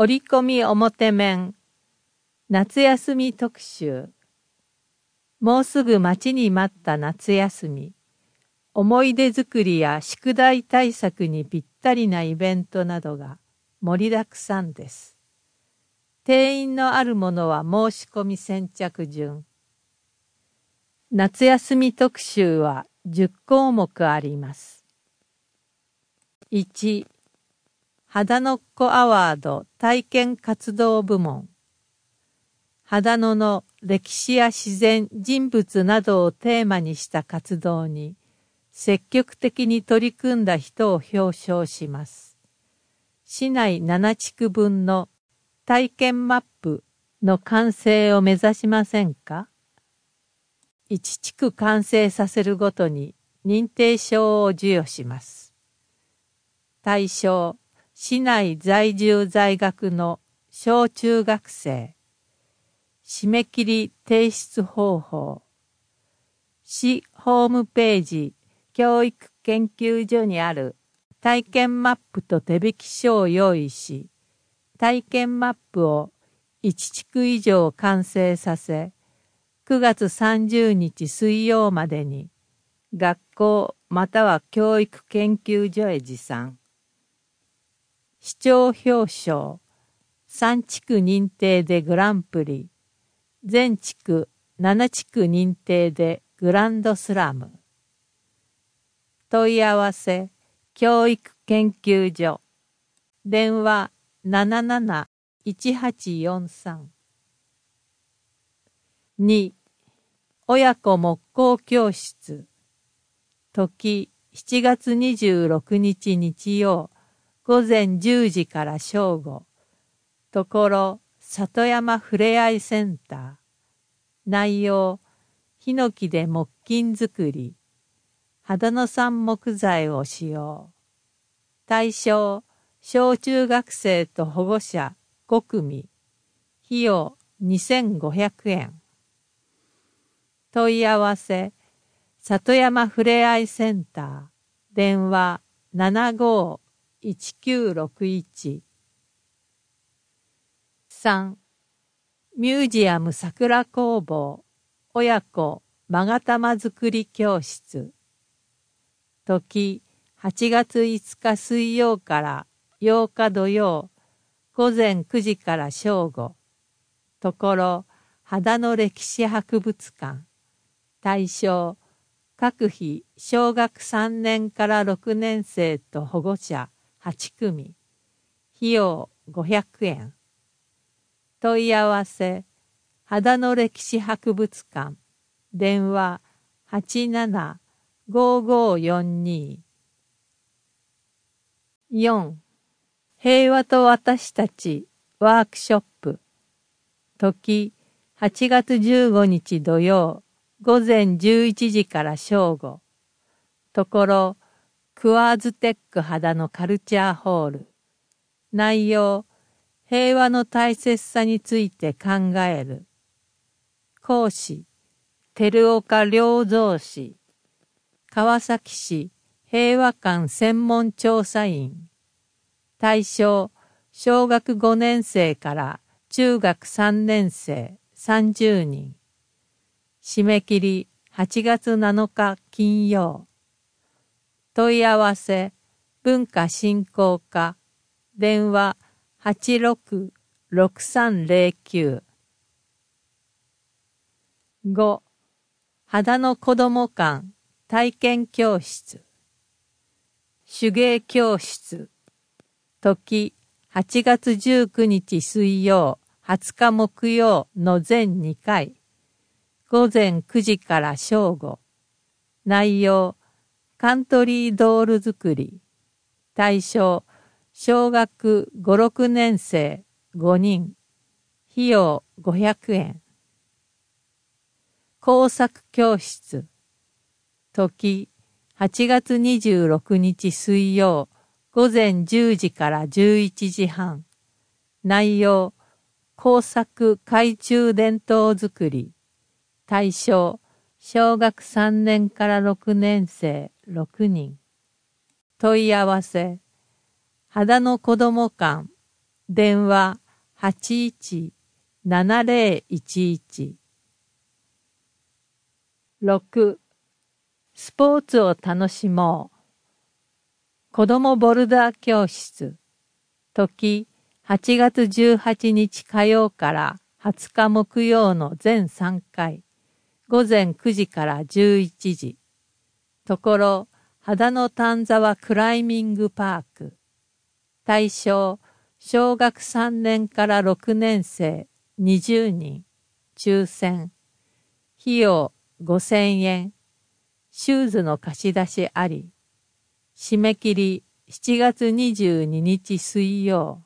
折り込み表面夏休み特集。もうすぐ待ちに待った夏休み。思い出作りや宿題対策にぴったりなイベントなどが盛りだくさんです。定員のあるものは申し込み先着順。夏休み特集は10項目あります。1、秦野っ子アワード体験活動部門。秦野の歴史や自然、人物などをテーマにした活動に積極的に取り組んだ人を表彰します。市内7地区分の体験マップの完成を目指しませんか？ 1 地区完成させるごとに認定証を授与します。対象、市内在住在学の小中学生。締め切り提出方法。市ホームページ教育研究所にある体験マップと手引き書を用意し、体験マップを1地区以上完成させ、9月30日水曜までに学校または教育研究所へ持参。市長表彰、3地区認定でグランプリ、全地区7地区認定でグランドスラム。問い合わせ、教育研究所。電話77-1843。2、親子木工教室。時7月26日日曜、午前10時から正午。ところ、里山ふれあいセンター。内容、ヒノキで木琴作り。秦野産木材を使用。対象、小中学生と保護者5組。費用2500円。問い合わせ、里山ふれあいセンター。電話75-1961。3、ミュージアム桜工房親子勾玉作り教室。時8月5日水曜から8日土曜午前9時から正午。ところ秦野歴史博物館。対象各日小学3年から6年生と保護者8組。費用500円。問い合わせ、秦野歴史博物館。電話87-5542。4、平和と私たちワークショップ。時8月15日土曜午前11時から正午。ところクワーズテック秦野カルチャーホール。内容、平和の大切さについて考える。講師、照岡良三氏。川崎市平和館専門調査員。対象、小学5年生から中学3年生30人。締め切り8月7日金曜。問い合わせ、文化振興課。電話86-6309。5、秦野子ども館体験教室。手芸教室。時8月19日水曜、20日木曜の全2回。午前9時から正午。内容、カントリードール作り。対象、小学5、6年生5人。費用500円。工作教室。時8月26日水曜午前10時から11時半。内容、工作懐中電灯作り。対象、小学3年から6年生6人。問い合わせ、秦野子ども館。 電話81-7011。6. スポーツを楽しもう。子どもボルダー教室。時8月18日火曜から20日木曜の全3回。午前9時から11時。ところ、秦野丹沢クライミングパーク。対象、小学3年から6年生20人。抽選。費用5000円。シューズの貸し出しあり。締め切り7月22日水曜。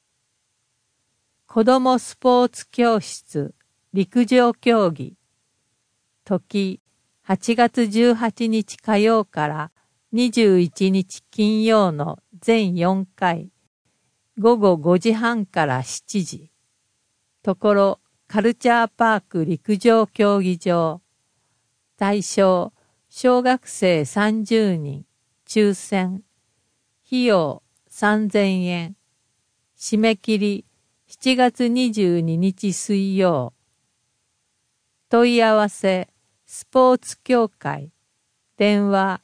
子どもスポーツ教室陸上競技。時8月18日火曜から21日金曜の全4回。午後5時半から7時。ところカルチャーパーク陸上競技場。対象小学生30人。抽選。費用3000円。締め切り7月22日水曜。問い合わせスポーツ協会。電話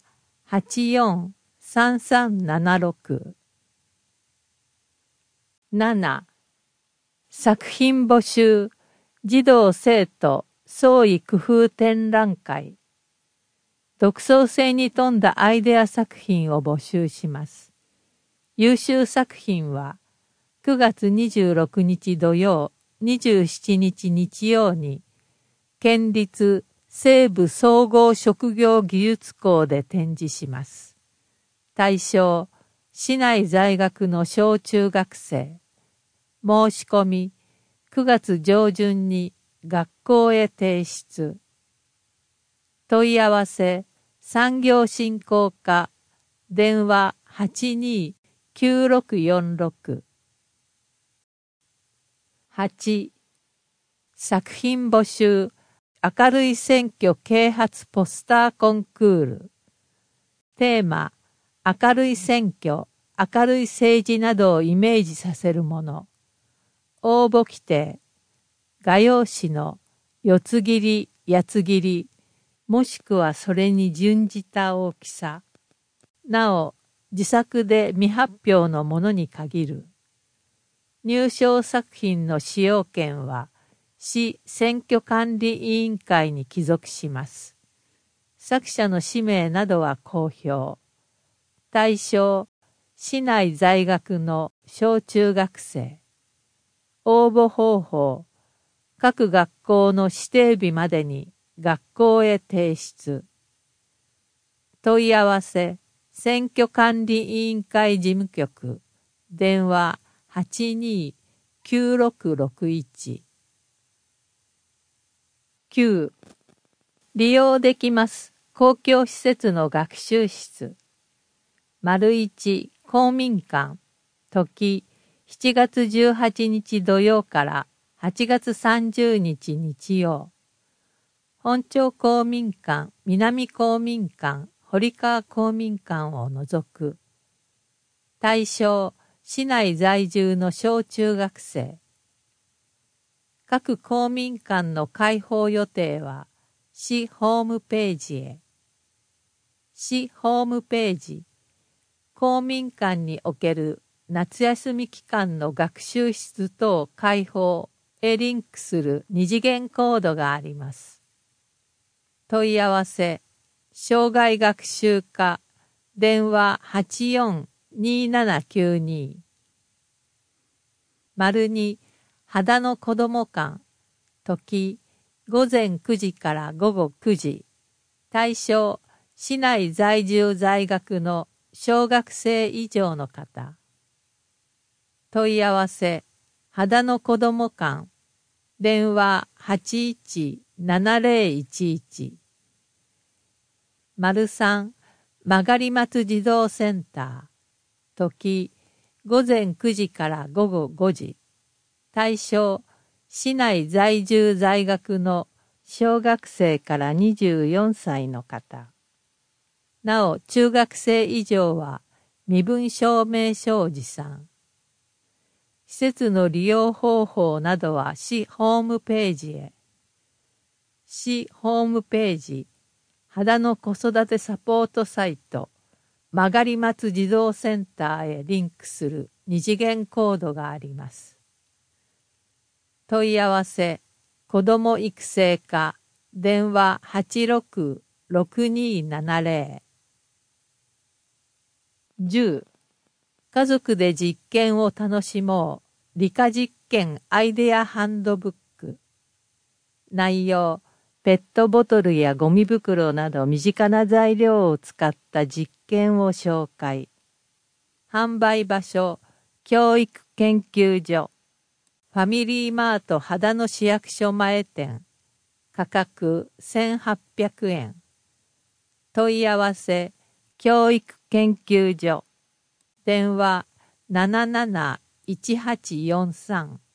84-3376。7. 作品募集児童生徒創意工夫展覧会。独創性に富んだアイデア作品を募集します。優秀作品は9月26日土曜、27日日曜に県立西部総合職業技術校で展示します。対象、市内在学の小中学生。申し込み、9月上旬に学校へ提出。問い合わせ、産業振興課、電話82-9646。8. 作品募集、明るい選挙啓発ポスターコンクール。テーマ、明るい選挙、明るい政治などをイメージさせるもの。応募規定、画用紙の四つ切り、八つ切り、もしくはそれに準じた大きさ。なお、自作で未発表のものに限る。入賞作品の使用権は、市選挙管理委員会に帰属します。作者の氏名などは公表。対象、市内在学の小中学生。応募方法、各学校の指定日までに学校へ提出。問い合わせ、選挙管理委員会事務局、電話82-9661。9. 利用できます。公共施設の学習室。1公民館。時7月18日土曜から8月30日日曜。本町公民館、南公民館、堀川公民館を除く。対象、市内在住の小中学生。各公民館の開放予定は、市ホームページへ。市ホームページ。公民館における夏休み期間の学習室等開放へリンクする二次元コードがあります。問い合わせ、障害学習課、電話84-2792。2、秦野子ども館。時、午前9時から午後9時。対象、市内在住在学の小学生以上の方。問い合わせ、秦野子ども館。電話81-7011。3、曲松児童センター。時、午前9時から午後5時。対象、市内在住在学の小学生から24歳の方。なお、中学生以上は身分証明書を持参。 施設の利用方法などは市ホームページへ。市ホームページ、秦野子育てサポートサイト、曲がり松児童センターへリンクする二次元コードがあります。問い合わせ、子ども育成課、電話86-6270。10、家族で実験を楽しもう、理科実験アイデアハンドブック。内容、ペットボトルやゴミ袋など身近な材料を使った実験を紹介。販売場所、教育研究所。ファミリーマート秦野市役所前店。価格1800円。問い合わせ、教育研究所。電話77-1843。